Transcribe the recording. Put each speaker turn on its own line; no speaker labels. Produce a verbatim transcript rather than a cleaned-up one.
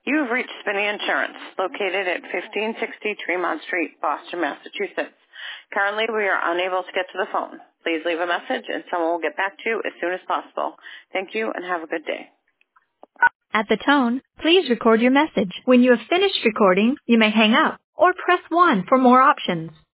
You've reached Spinney Insurance, located at fifteen sixty Tremont Street, Boston, Massachusetts. Currently, we are unable to get to the phone. Please leave a message and someone will get back to you as soon as possible. Thank you and have a good day.
At the tone, please record your message. When you have finished recording, you may hang up or press one for more options.